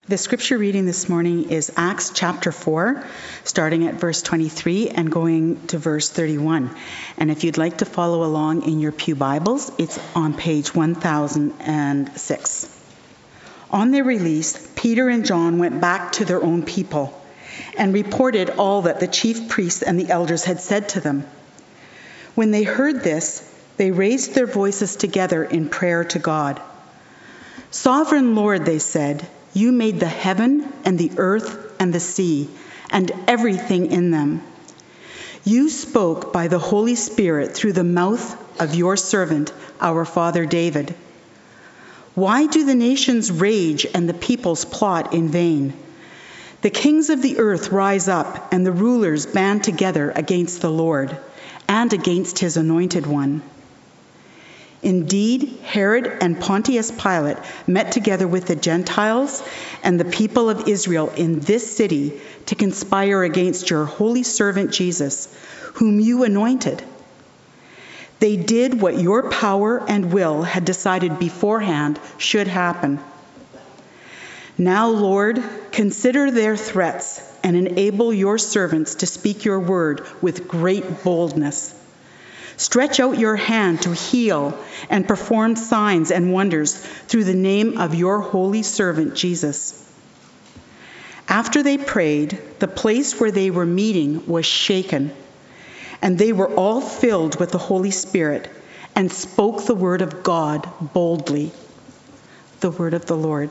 The scripture reading this morning is Acts chapter 4, starting at verse 23 and going to verse 31. And if you'd like to follow along in your pew Bibles, it's on page 1006. On their release, Peter and John went back to their own people and reported all that the chief priests and the elders had said to them. When they heard this, they raised their voices together in prayer to God. "Sovereign Lord," they said, "you made the heaven and the earth and the sea and everything in them. You spoke by the Holy Spirit through the mouth of your servant, our father David. Why do the nations rage and the peoples plot in vain? The kings of the earth rise up and the rulers band together against the Lord and against his anointed one." Indeed, Herod and Pontius Pilate met together with the Gentiles and the people of Israel in this city to conspire against your holy servant Jesus, whom you anointed. They did what your power and will had decided beforehand should happen. Now, Lord, consider their threats and enable your servants to speak your word with great boldness. Stretch out your hand to heal and perform signs and wonders through the name of your holy servant Jesus. After they prayed, the place where they were meeting was shaken, and they were all filled with the Holy Spirit and spoke the word of God boldly. The word of the Lord.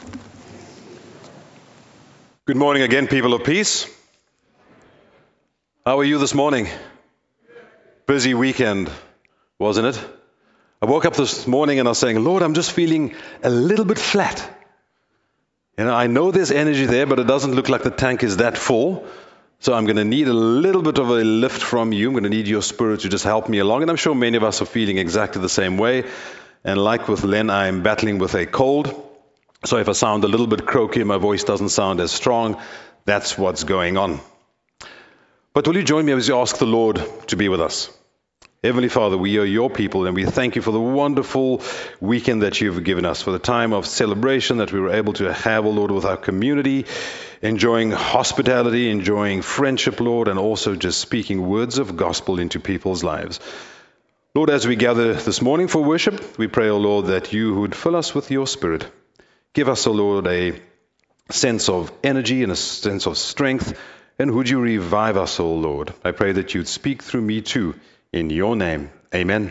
Good morning again, people of peace. How are you this morning? Busy weekend, wasn't it? I woke up this morning and I was saying, Lord, I'm just feeling a little bit flat. I know there's energy there, but it doesn't look like the tank is that full. So I'm going to need a little bit of a lift from you. I'm going to need your spirit to just help me along. And I'm sure many of us are feeling exactly the same way. And like with Len, I'm battling with a cold. So if I sound a little bit croaky, my voice doesn't sound as strong, that's what's going on. But will you join me as we ask the Lord to be with us? Heavenly Father, we are your people, and we thank you for the wonderful weekend that you've given us, for the time of celebration that we were able to have, oh Lord, with our community, enjoying hospitality, enjoying friendship, Lord, and also just speaking words of gospel into people's lives. Lord, as we gather this morning for worship, we pray, oh Lord, that you would fill us with your Spirit. Give us, oh Lord, a sense of energy and a sense of strength. And would you revive us, O Lord? I pray that you'd speak through me too, in your name. Amen.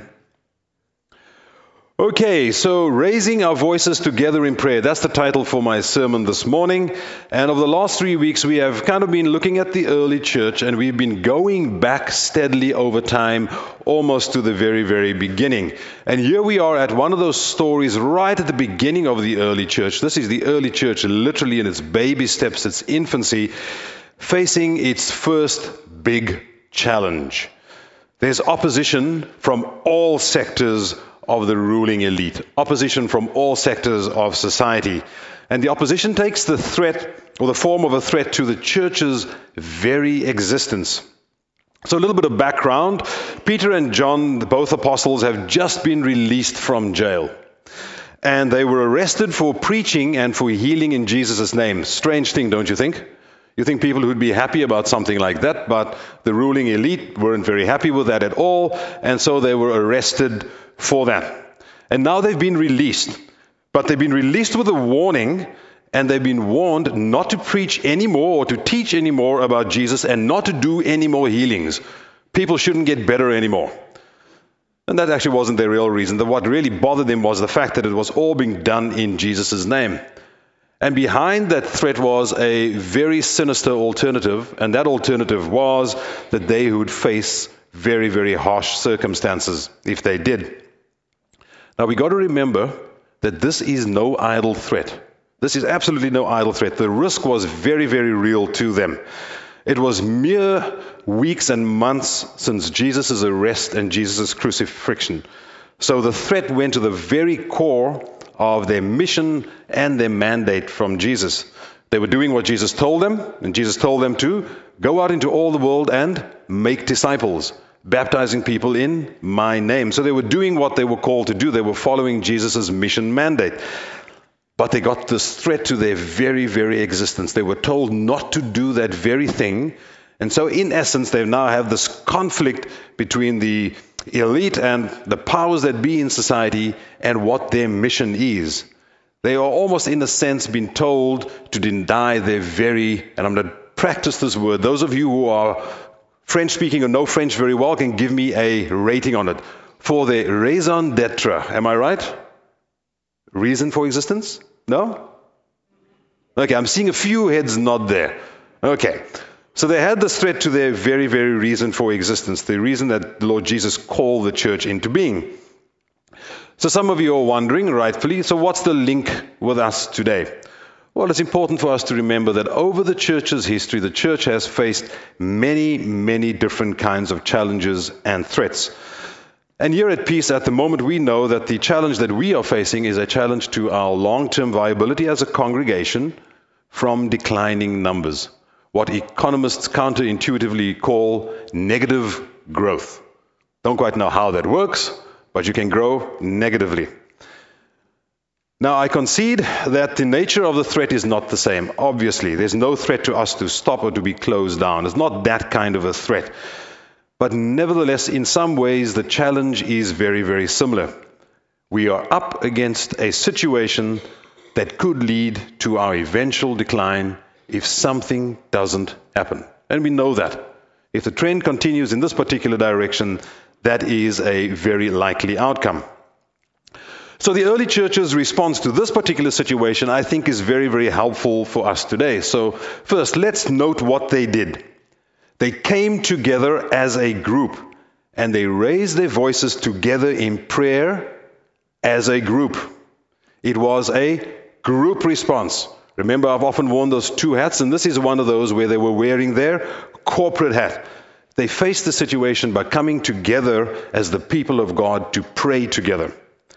Okay, so raising our voices together in prayer. That's the title for my sermon this morning. And over the last 3 weeks, we have kind of been looking at the early church, and we've been going back steadily over time, almost to the very, very beginning. And here we are at one of those stories right at the beginning of the early church. This is the early church, literally in its baby steps, its infancy, facing its first big challenge. There's opposition from all sectors of the ruling elite, opposition from all sectors of society. And the opposition takes the threat, or the form of a threat, to the church's very existence. So a little bit of background. Peter and John, both apostles, have just been released from jail. And they were arrested for preaching and for healing in Jesus' name. Strange thing, don't you think? You think people would be happy about something like that, but the ruling elite weren't very happy with that at all, and so they were arrested for that. And now they've been released, but they've been released with a warning, and they've been warned not to preach anymore or to teach anymore about Jesus and not to do any more healings. People shouldn't get better anymore. And that actually wasn't their real reason. What really bothered them was the fact that it was all being done in Jesus' name. And behind that threat was a very sinister alternative, and that alternative was that they would face very, very harsh circumstances if they did. Now, we got to remember that this is no idle threat. This is absolutely no idle threat. The risk was very, very real to them. It was mere weeks and months since Jesus' arrest and Jesus' crucifixion. So the threat went to the very core of their mission and their mandate from Jesus. They were doing what Jesus told them, and Jesus told them to go out into all the world and make disciples, baptizing people in my name. So they were doing what they were called to do. They were following Jesus' mission mandate. but they got this threat to their very, very existence. They were told not to do that very thing. And so in essence, they now have this conflict between the elite and the powers that be in society and what their mission is. They are almost in a sense being told to deny their very, and I'm going to practice this word. Those of you who are French speaking or know French very well can give me a rating on it. For their raison d'être. Am I right? Reason for existence? No? Okay, I'm seeing a few heads nod there. Okay. So they had this threat to their very, very reason for existence, the reason that the Lord Jesus called the church into being. So some of you are wondering, rightfully, so what's the link with us today? Well, it's important for us to remember that over the church's history, the church has faced many, many different kinds of challenges and threats. And here at Peace, at the moment, we know that the challenge that we are facing is a challenge to our long-term viability as a congregation from declining numbers, what economists counterintuitively call negative growth. Don't quite know how that works, but you can grow negatively. Now, I concede that the nature of the threat is not the same. Obviously, there's no threat to us to stop or to be closed down. It's not that kind of a threat. But nevertheless, in some ways, the challenge is very, very similar. We are up against a situation that could lead to our eventual decline if something doesn't happen. And we know that. If the trend continues in this particular direction, that is a very likely outcome. So the early church's response to this particular situation, I think, is very, very helpful for us today. So first, let's note what they did. They came together as a group, and they raised their voices together in prayer as a group. It was a group response. Remember, I've often worn those two hats, and this is one of those where they were wearing their corporate hat. They faced the situation by coming together as the people of God to pray together.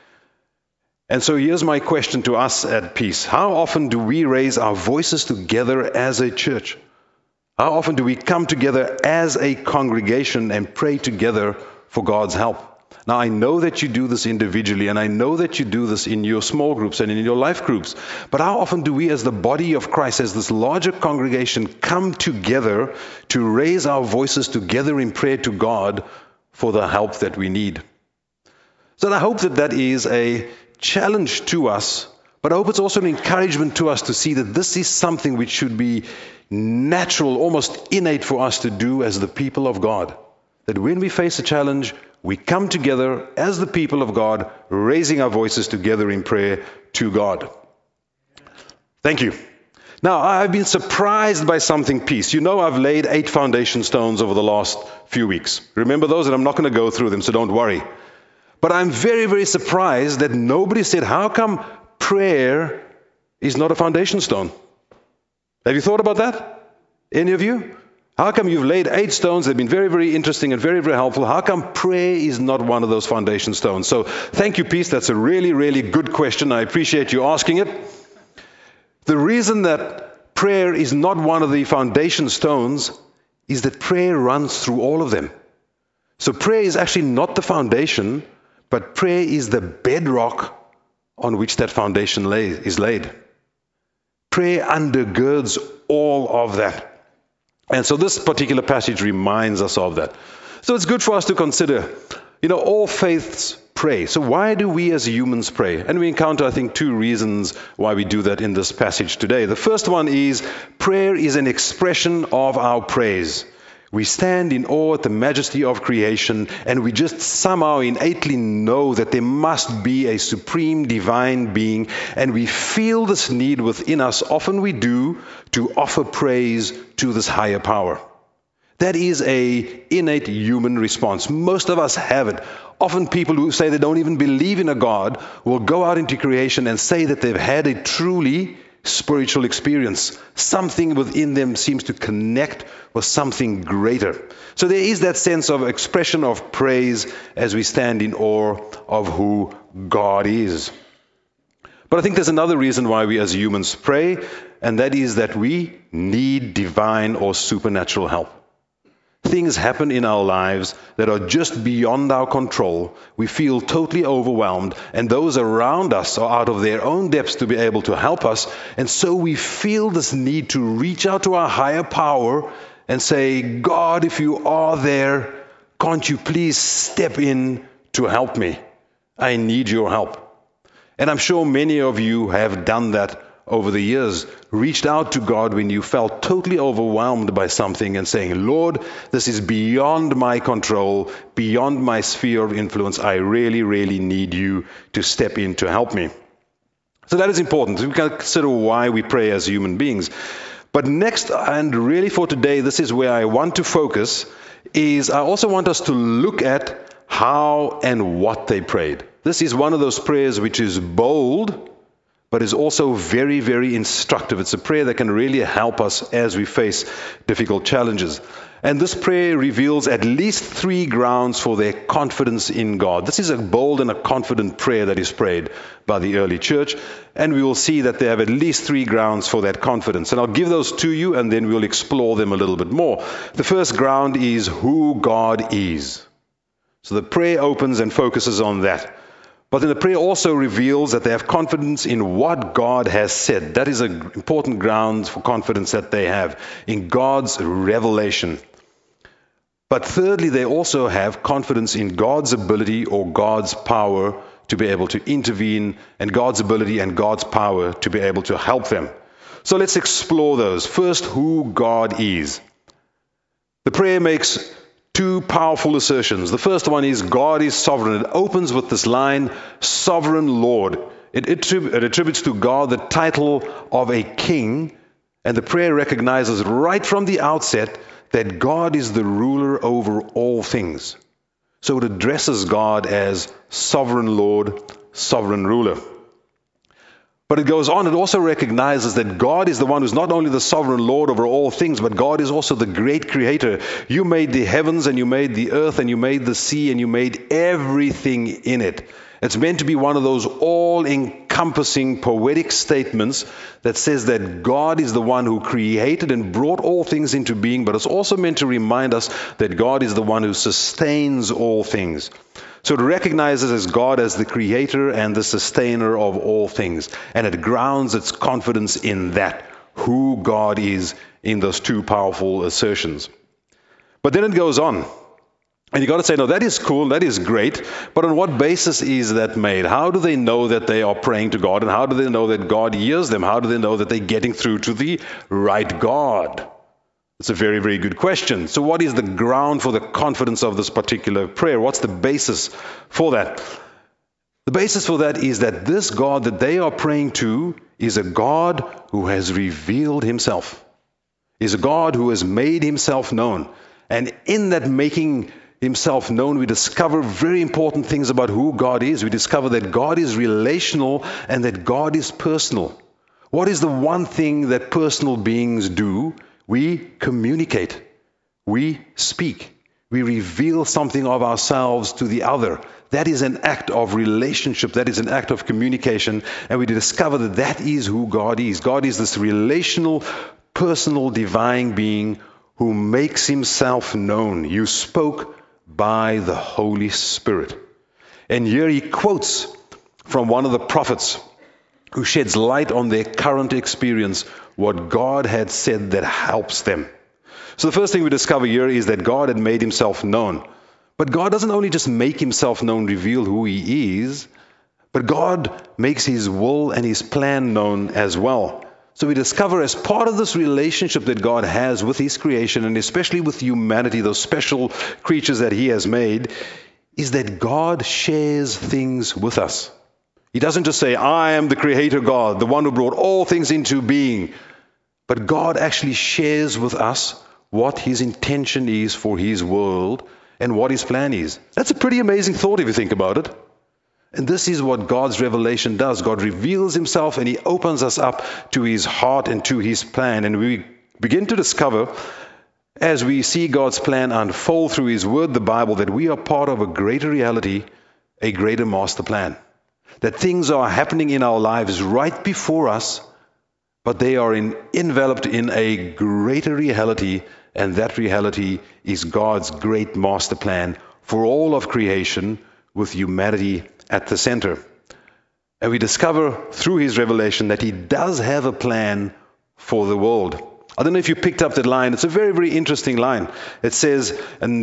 And so here's my question to us at Peace. How often do we raise our voices together as a church? How often do we come together as a congregation and pray together for God's help? Now, I know that you do this individually, and I know that you do this in your small groups and in your life groups. But how often do we, as the body of Christ, as this larger congregation, come together to raise our voices together in prayer to God for the help that we need? So I hope that that is a challenge to us, but I hope it's also an encouragement to us to see that this is something which should be natural, almost innate for us to do as the people of God. That when we face a challenge, we come together as the people of God, raising our voices together in prayer to God. Thank you. Now, I've been surprised by something, Peace. You know, I've laid 8 foundation stones over the last few weeks. Remember those? And I'm not going to go through them, so don't worry. But I'm very, very surprised that nobody said, how come prayer is not a foundation stone? Have you thought about that? Any of you? How come you've laid 8 stones? They've been very, very interesting and very, very helpful. How come prayer is not one of those foundation stones? So thank you, Peace. That's a really, really good question. I appreciate you asking it. The reason that prayer is not one of the foundation stones is that prayer runs through all of them. So prayer is actually not the foundation, but prayer is the bedrock on which that foundation is laid. Prayer undergirds all of that. And so this particular passage reminds us of that. So it's good for us to consider, all faiths pray. So why do we as humans pray? And we encounter, I think, 2 reasons why we do that in this passage today. The first one is prayer is an expression of our praise. We stand in awe at the majesty of creation, and we just somehow innately know that there must be a supreme divine being, and we feel this need within us, often we do, to offer praise to this higher power. That is an innate human response. Most of us have it. Often people who say they don't even believe in a God will go out into creation and say that they've had a truly spiritual experience. Something within them seems to connect with something greater. So there is that sense of expression of praise as we stand in awe of who God is. But I think there's another reason why we as humans pray, and that is that we need divine or supernatural help. things happen in our lives that are just beyond our control. We feel totally overwhelmed, and those around us are out of their own depths to be able to help us. And so we feel this need to reach out to our higher power and say, God, if you are there, can't you please step in to help me? I need your help. And I'm sure many of you have done that over the years, reached out to God when you felt totally overwhelmed by something and saying, Lord, this is beyond my control, beyond my sphere of influence. I really, really need you to step in to help me. So that is important. We can consider why we pray as human beings. But next, and really for today, this is where I want to focus, is I also want us to look at how and what they prayed. This is one of those prayers which is bold, but is also very, very instructive. It's a prayer that can really help us as we face difficult challenges. And this prayer reveals at least 3 grounds for their confidence in God. This is a bold and a confident prayer that is prayed by the early church, and we will see that they have at least 3 grounds for that confidence. And I'll give those to you, and then we'll explore them a little bit more. The first ground is who God is. So the prayer opens and focuses on that. But then the prayer also reveals that they have confidence in what God has said. That is an important ground for confidence that they have in God's revelation. But thirdly, they also have confidence in God's ability or God's power to be able to intervene, and God's ability and God's power to be able to help them. So let's explore those. First, who God is. The prayer makes 2 powerful assertions. The first one is God is sovereign. It opens with this line, Sovereign Lord. It attributes to God the title of a king, and the prayer recognizes right from the outset that God is the ruler over all things. So it addresses God as Sovereign Lord, Sovereign Ruler. But it goes on, it also recognizes that God is the one who's not only the sovereign Lord over all things, but God is also the great creator. You made the heavens, and you made the earth, and you made the sea, and you made everything in it. It's meant to be one of those all-encompassing poetic statements that says that God is the one who created and brought all things into being, but it's also meant to remind us that God is the one who sustains all things. So it recognizes as God as the creator and the sustainer of all things. And it grounds its confidence in that, who God is, in those 2 powerful assertions. But then it goes on. And you've got to say, no, that is cool, that is great, but on what basis is that made? How do they know that they are praying to God? And how do they know that God hears them? How do they know that they're getting through to the right God? It's a very, very good question. So what is the ground for the confidence of this particular prayer? What's the basis for that? The basis for that is that this God that they are praying to is a God who has revealed himself, is a God who has made himself known. And in that making himself known, we discover very important things about who God is. We discover that God is relational and that God is personal. What is the one thing that personal beings do? We communicate. We speak. We reveal something of ourselves to the other. That is an act of relationship. That is an act of communication. And we discover that that is who God is. God is this relational, personal, divine being who makes himself known. You spoke by the Holy Spirit. And here he quotes from one of the prophets who sheds light on their current experience, what God had said that helps them. So the first thing we discover here is that God had made himself known. But God doesn't only just make himself known, reveal who he is, but God makes his will and his plan known as well. So we discover as part of this relationship that God has with his creation, and especially with humanity, those special creatures that he has made, is that God shares things with us. He doesn't just say, I am the creator God, the one who brought all things into being. But God actually shares with us what his intention is for his world and what his plan is. That's a pretty amazing thought if you think about it. And this is what God's revelation does. God reveals himself and he opens us up to his heart and to his plan. And we begin to discover, as we see God's plan unfold through his word, the Bible, that we are part of a greater reality, a greater master plan. That things are happening in our lives right before us, but they are enveloped in a greater reality And that reality is God's great master plan for all of creation, with humanity at the center. And we discover through his revelation that he does have a plan for the world. I don't know if you picked up that line. It's a very, very interesting line. It says, and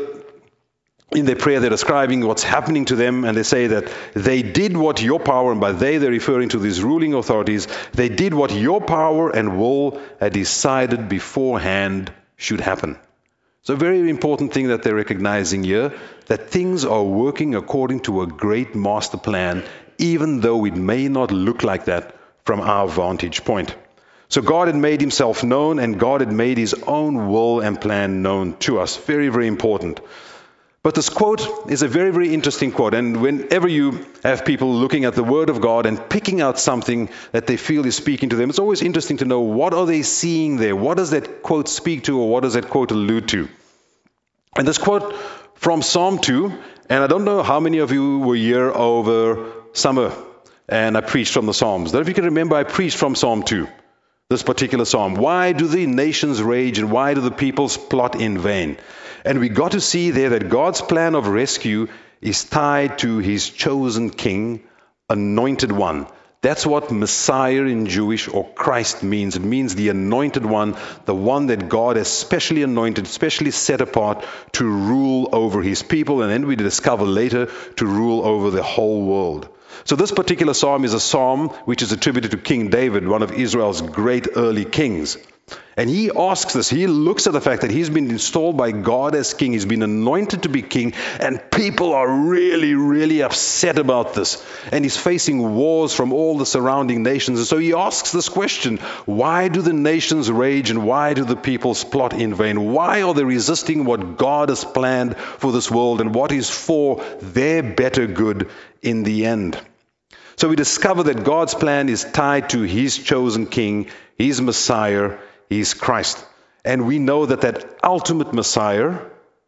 in their prayer, they're describing what's happening to them, and they say that they did what your power, and by they, they're referring to these ruling authorities, they did what your power and will had decided beforehand should happen. So a very important thing that they're recognizing here, that things are working according to a great master plan, even though it may not look like that from our vantage point. So God had made himself known, and God had made his own will and plan known to us. Very, very important. But this quote is a very, very interesting quote. And whenever you have people looking at the Word of God and picking out something that they feel is speaking to them, it's always interesting to know, what are they seeing there? What does that quote speak to, or what does that quote allude to? And this quote from Psalm 2, and I don't know how many of you were here over summer, and I preached from the Psalms. I don't know if you can remember, I preached from Psalm 2, this particular psalm. Why do the nations rage, and why do the peoples plot in vain? And we got to see there that God's plan of rescue is tied to his chosen king, anointed one. That's what Messiah in Jewish, or Christ, means. It means the anointed one, the one that God has specially anointed, specially set apart to rule over his people, and then we discover later to rule over the whole world. So this particular psalm is a psalm which is attributed to King David, one of Israel's great early kings. And he asks this, he looks at the fact that he's been installed by God as king, he's been anointed to be king, and people are really, really upset about this. And he's facing wars from all the surrounding nations. And so he asks this question, why do the nations rage, and why do the peoples plot in vain? Why are they resisting what God has planned for this world, and what is for their better good in the end? So we discover that God's plan is tied to his chosen king, his Messiah, his Christ. And we know that that ultimate Messiah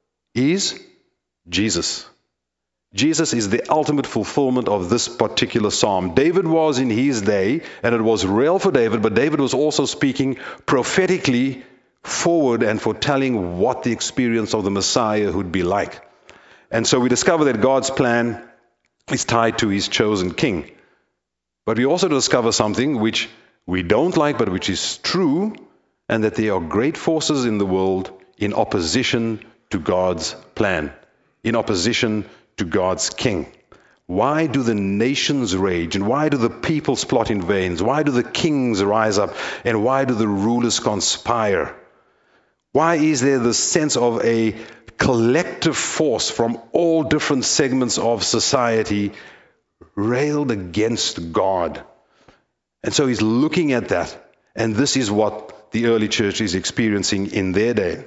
is Jesus. Jesus is the ultimate fulfillment of this particular psalm. David was in his day, and it was real for David, but David was also speaking prophetically forward and foretelling what the experience of the Messiah would be like. And so we discover that God's plan is tied to his chosen king. But we also discover something which we don't like, but which is true, and that there are great forces in the world in opposition to God's plan, in opposition to God's king. Why do the nations rage, and why do the peoples plot in vain? Why do the kings rise up, and why do the rulers conspire? Why is there this sense of a collective force from all different segments of society railed against God? And so he's looking at that, and this is what the early church is experiencing in their day.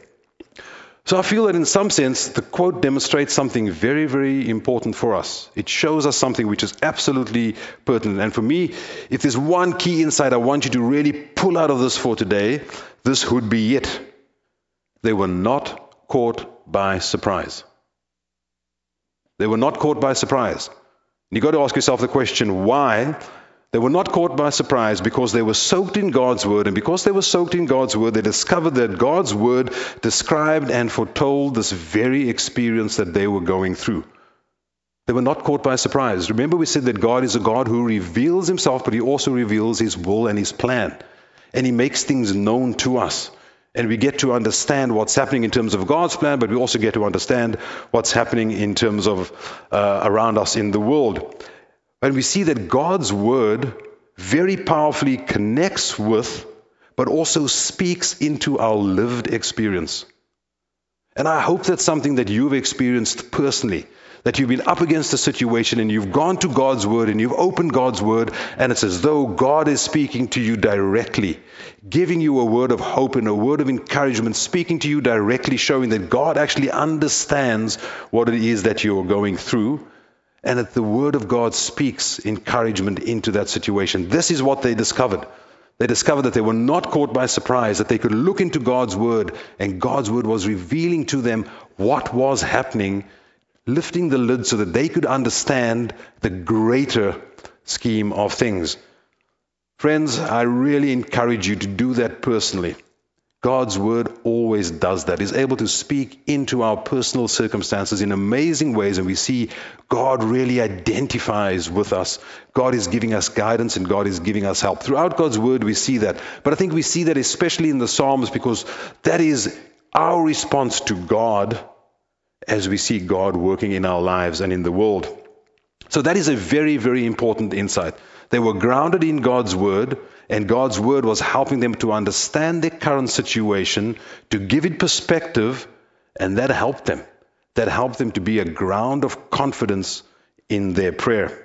So I feel that in some sense, the quote demonstrates something very, very important for us. It shows us something which is absolutely pertinent. And for me, if there's one key insight I want you to really pull out of this for today, this would be it. They were not caught by surprise. They were not caught by surprise. You've got to ask yourself the question, why? They were not caught by surprise because they were soaked in God's word. And because they were soaked in God's word, they discovered that God's word described and foretold this very experience that they were going through. They were not caught by surprise. Remember, we said that God is a God who reveals himself, but he also reveals his will and his plan. And he makes things known to us. And we get to understand what's happening in terms of God's plan, but we also get to understand what's happening in terms of around us in the world. And we see that God's word very powerfully connects with, but also speaks into our lived experience. And I hope that's something that you've experienced personally, that you've been up against a situation and you've gone to God's word and you've opened God's word, and it's as though God is speaking to you directly, giving you a word of hope and a word of encouragement, speaking to you directly, showing that God actually understands what it is that you're going through, and that the word of God speaks encouragement into that situation. This is what they discovered. They discovered that they were not caught by surprise, that they could look into God's word, and God's word was revealing to them what was happening, lifting the lid so that they could understand the greater scheme of things. Friends, I really encourage you to do that personally. God's word always does that. It's able to speak into our personal circumstances in amazing ways, and we see God really identifies with us. God is giving us guidance and God is giving us help. Throughout God's word, we see that. But I think we see that especially in the Psalms, because that is our response to God as we see God working in our lives and in the world. So that is a very, very important insight. They were grounded in God's word, and God's word was helping them to understand their current situation, to give it perspective, and that helped them. That helped them to be a ground of confidence in their prayer.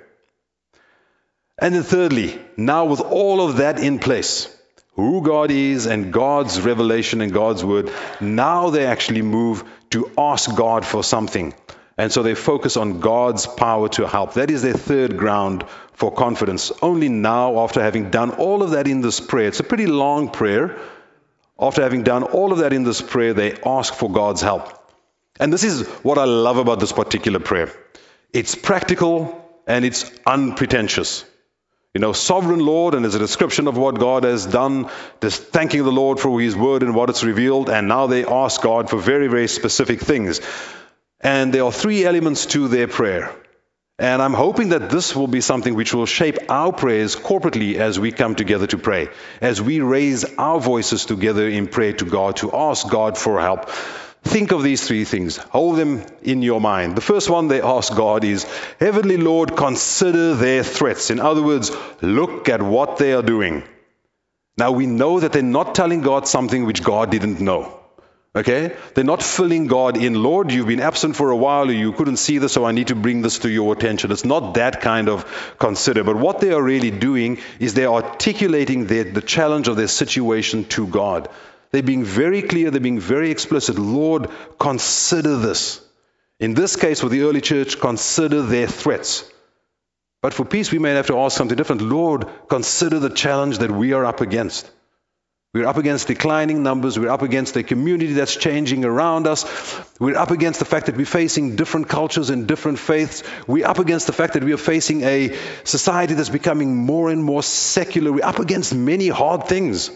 And then thirdly, now with all of that in place, who God is and God's revelation and God's word, now they actually move to ask God for something. And so they focus on God's power to help. That is their third ground for confidence. Only now, after having done all of that in this prayer, it's a pretty long prayer. After having done all of that in this prayer, they ask for God's help. And this is what I love about this particular prayer. It's practical and it's unpretentious. Sovereign Lord, and there's a description of what God has done, just thanking the Lord for his word and what it's revealed, and now they ask God for very, very specific things. And there are three elements to their prayer. And I'm hoping that this will be something which will shape our prayers corporately as we come together to pray, as we raise our voices together in prayer to God, to ask God for help. Think of these three things. Hold them in your mind. The first one they ask God is, Heavenly Lord, consider their threats. In other words, look at what they are doing. Now we know that they're not telling God something which God didn't know. Okay? They're not filling God in. Lord, you've been absent for a while, or you couldn't see this, so I need to bring this to your attention. It's not that kind of consider. But what they are really doing is they're articulating the challenge of their situation to God. They're being very clear, they're being very explicit. Lord, consider this. In this case, for the early church, consider their threats. But for peace, we may have to ask something different. Lord, consider the challenge that we are up against. We're up against declining numbers. We're up against a community that's changing around us. We're up against the fact that we're facing different cultures and different faiths. We're up against the fact that we are facing a society that's becoming more and more secular. We're up against many hard things.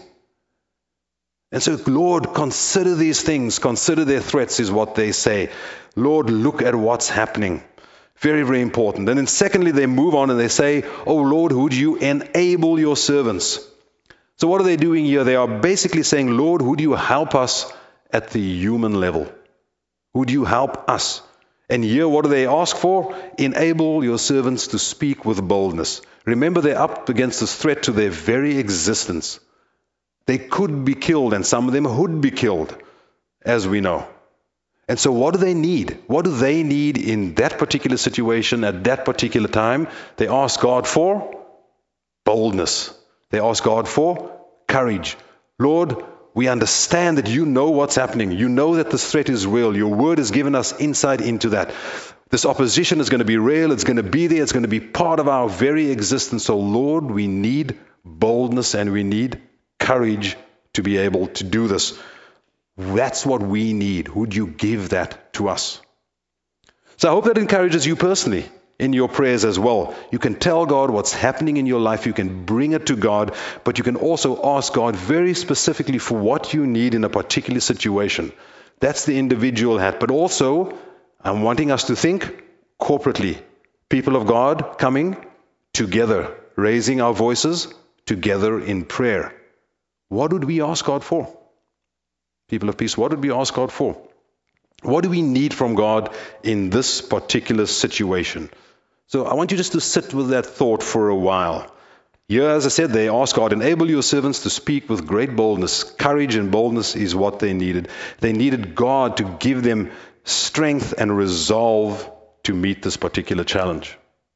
And so, Lord, consider these things. Consider their threats is what they say. Lord, look at what's happening. Very, very important. And then secondly, they move on and they say, oh Lord, would you enable your servants? So what are they doing here? They are basically saying, Lord, would you help us at the human level? Would you help us? And here, what do they ask for? Enable your servants to speak with boldness. Remember, they're up against this threat to their very existence. They could be killed, and some of them would be killed, as we know. And so what do they need? What do they need in that particular situation at that particular time? They ask God for boldness. They ask God for courage. Lord, we understand that you know what's happening. You know that this threat is real. Your word has given us insight into that. This opposition is going to be real. It's going to be there. It's going to be part of our very existence. So, Lord, we need boldness and we need courage to be able to do this. That's what we need. Would you give that to us? So I hope that encourages you personally in your prayers as well. You can tell God what's happening in your life. You can bring it to God, but you can also ask God very specifically for what you need in a particular situation. That's the individual hat. But also, I'm wanting us to think corporately. People of God coming together, raising our voices together in prayer. What would we ask God for? People of peace, what would we ask God for? What do we need from God in this particular situation? So I want you just to sit with that thought for a while. Here, as I said, they ask God, enable your servants to speak with great boldness. Courage and boldness is what they needed. They needed God to give them strength and resolve to meet this particular challenge.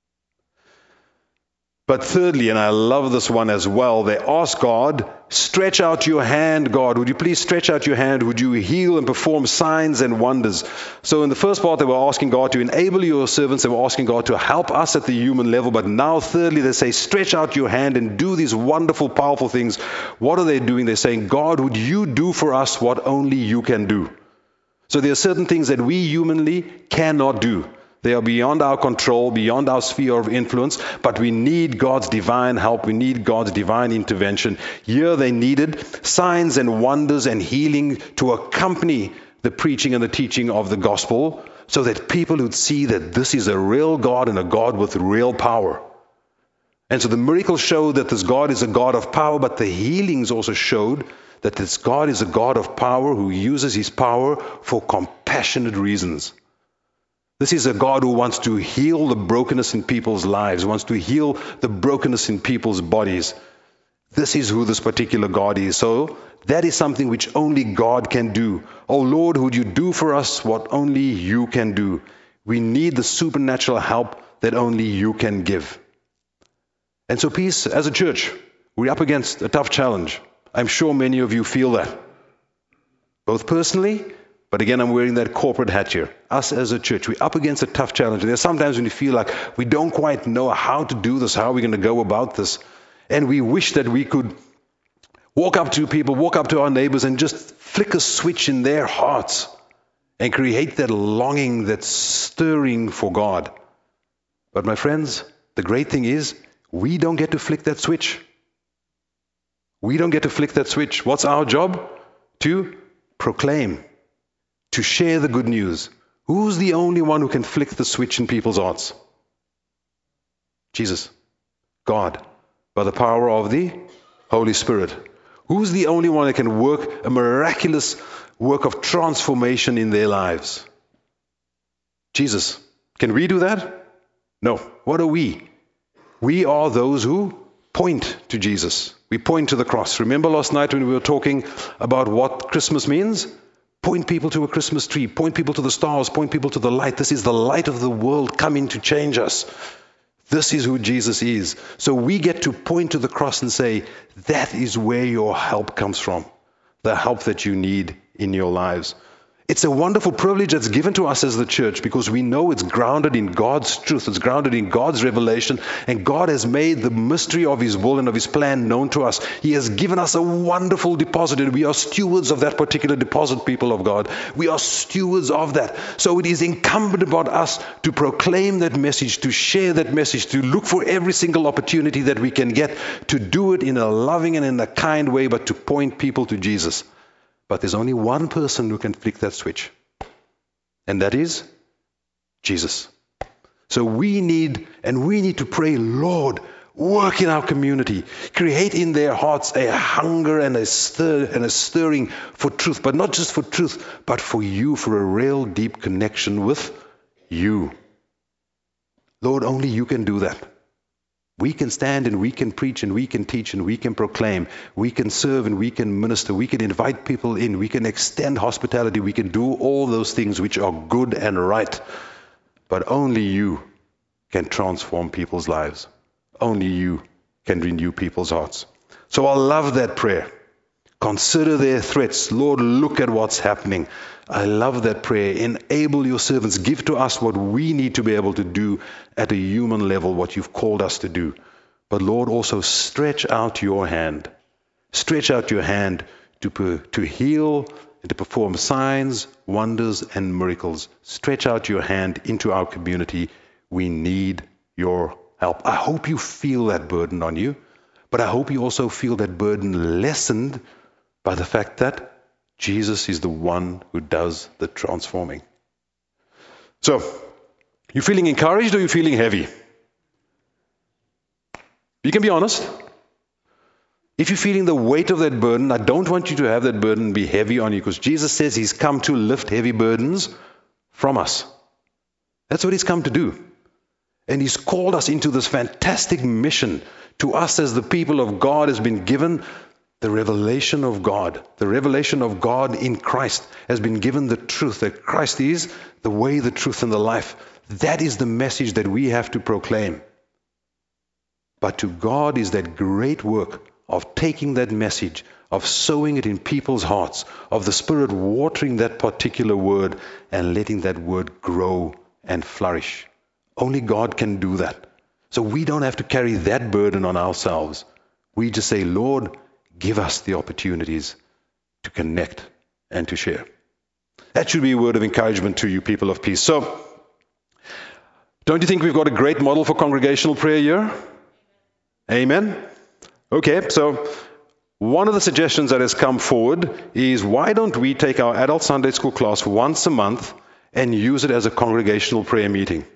But thirdly, and I love this one as well, they ask God, stretch out your hand, God. Would you please stretch out your hand? Would you heal and perform signs and wonders? So in the first part, they were asking God to enable your servants. They were asking God to help us at the human level. But now, thirdly, they say, stretch out your hand and do these wonderful, powerful things. What are they doing? They're saying, God, would you do for us what only you can do? So there are certain things that we humanly cannot do. They are beyond our control, beyond our sphere of influence, but we need God's divine help. We need God's divine intervention. Here they needed signs and wonders and healing to accompany the preaching and the teaching of the gospel so that people would see that this is a real God and a God with real power. And so the miracles showed that this God is a God of power, but the healings also showed that this God is a God of power who uses his power for compassionate reasons. This is a God who wants to heal the brokenness in people's lives, wants to heal the brokenness in people's bodies. This is who this particular God is. So that is something which only God can do. Oh Lord, would you do for us what only you can do? We need the supernatural help that only you can give. And so Peace, as a church, we're up against a tough challenge. I'm sure many of you feel that, both personally, but again, I'm wearing that corporate hat here. Us as a church, we're up against a tough challenge. There's sometimes when you feel like we don't quite know how to do this, how are we going to go about this? And we wish that we could walk up to people, walk up to our neighbors and just flick a switch in their hearts and create that longing, that stirring for God. But my friends, the great thing is we don't get to flick that switch. We don't get to flick that switch. What's our job? To proclaim, to share the good news. Who's the only one who can flick the switch in people's hearts? Jesus, God, by the power of the Holy Spirit. Who's the only one that can work a miraculous work of transformation in their lives? Jesus. Can we do that? No. What are we? We are those who point to Jesus. We point to the cross. Remember last night when we were talking about what Christmas means? Point people to a Christmas tree. Point people to the stars. Point people to the light. This is the light of the world coming to change us. This is who Jesus is. So we get to point to the cross and say, that is where your help comes from. The help that you need in your lives. It's a wonderful privilege that's given to us as the church because we know it's grounded in God's truth. It's grounded in God's revelation. And God has made the mystery of his will and of his plan known to us. He has given us a wonderful deposit. And we are stewards of that particular deposit, people of God. We are stewards of that. So it is incumbent upon us to proclaim that message, to share that message, to look for every single opportunity that we can get, to do it in a loving and in a kind way, but to point people to Jesus. But there's only one person who can flick that switch, and that is Jesus. So we need to pray, Lord, work in our community, create in their hearts a hunger and a stirring for truth, but not just for truth, but for you, for a real deep connection with you. Lord, only you can do that. We can stand and we can preach and we can teach and we can proclaim. We can serve and we can minister. We can invite people in. We can extend hospitality. We can do all those things which are good and right. But only you can transform people's lives. Only you can renew people's hearts. So I love that prayer. Consider their threats. Lord, look at what's happening. I love that prayer. Enable your servants. Give to us what we need to be able to do at a human level, what you've called us to do. But Lord, also stretch out your hand. Stretch out your hand to heal and to perform signs, wonders, and miracles. Stretch out your hand into our community. We need your help. I hope you feel that burden on you, but I hope you also feel that burden lessened by the fact that Jesus is the one who does the transforming. So, you feeling encouraged or you feeling heavy? You can be honest. If you're feeling the weight of that burden, I don't want you to have that burden be heavy on you, because Jesus says he's come to lift heavy burdens from us. That's what he's come to do. And he's called us into this fantastic mission. To us as the people of God has been given the revelation of God. The revelation of God in Christ has been given the truth that Christ is the way, the truth, and the life. That is the message that we have to proclaim. But to God is that great work of taking that message, of sowing it in people's hearts, of the Spirit watering that particular word and letting that word grow and flourish. Only God can do that. So we don't have to carry that burden on ourselves. We just say, Lord, give us the opportunities to connect and to share. That should be a word of encouragement to you, people of peace. So Don't you think we've got a great model for congregational prayer here? Amen? Okay, so one of the suggestions that has come forward is, why don't we take our adult Sunday school class once a month and use it as a congregational prayer meeting?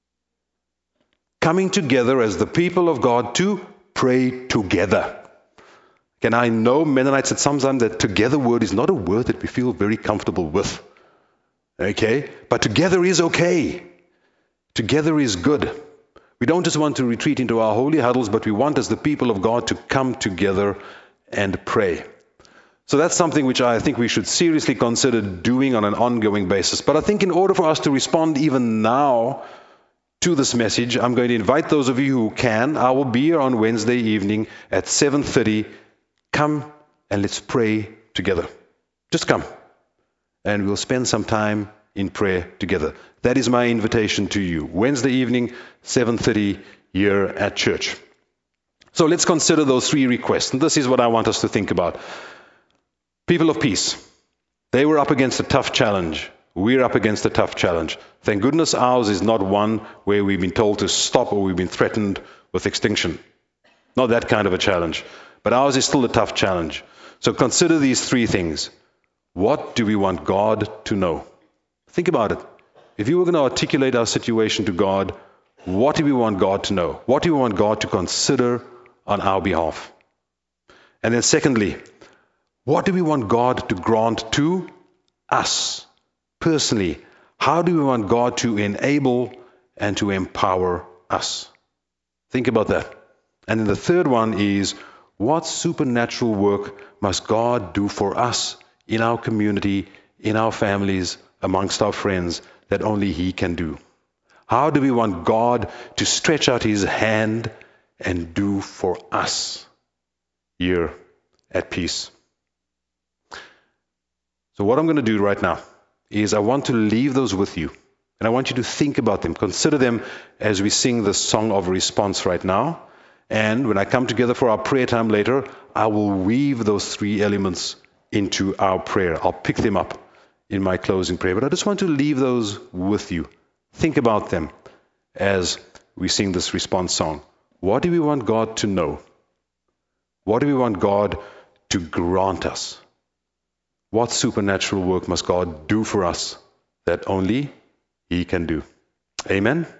Coming together as the people of God to pray together. And I know Mennonites at sometimes that together word is not a word that we feel very comfortable with. Okay? But together is okay. Together is good. We don't just want to retreat into our holy huddles, but we want as the people of God to come together and pray. So that's something which I think we should seriously consider doing on an ongoing basis. But I think in order for us to respond even now to this message, I'm going to invite those of you who can. I will be here on Wednesday evening at 7:30. Come and let's pray together. Just come. And we'll spend some time in prayer together. That is my invitation to you. Wednesday evening, 7:30 here at church. So let's consider those three requests. And this is what I want us to think about. People of peace. They were up against a tough challenge. We're up against a tough challenge. Thank goodness ours is not one where we've been told to stop or we've been threatened with extinction. Not that kind of a challenge. But ours is still a tough challenge. So consider these three things. What do we want God to know? Think about it. If you were going to articulate our situation to God, what do we want God to know? What do we want God to consider on our behalf? And then secondly, what do we want God to grant to us personally? How do we want God to enable and to empower us? Think about that. And then the third one is, what supernatural work must God do for us in our community, in our families, amongst our friends, that only He can do? How do we want God to stretch out His hand and do for us here at Peace? So what I'm going to do right now is I want to leave those with you. And I want you to think about them. Consider them as we sing the song of response right now. And when I come together for our prayer time later, I will weave those three elements into our prayer. I'll pick them up in my closing prayer. But I just want to leave those with you. Think about them as we sing this response song. What do we want God to know? What do we want God to grant us? What supernatural work must God do for us that only He can do? Amen.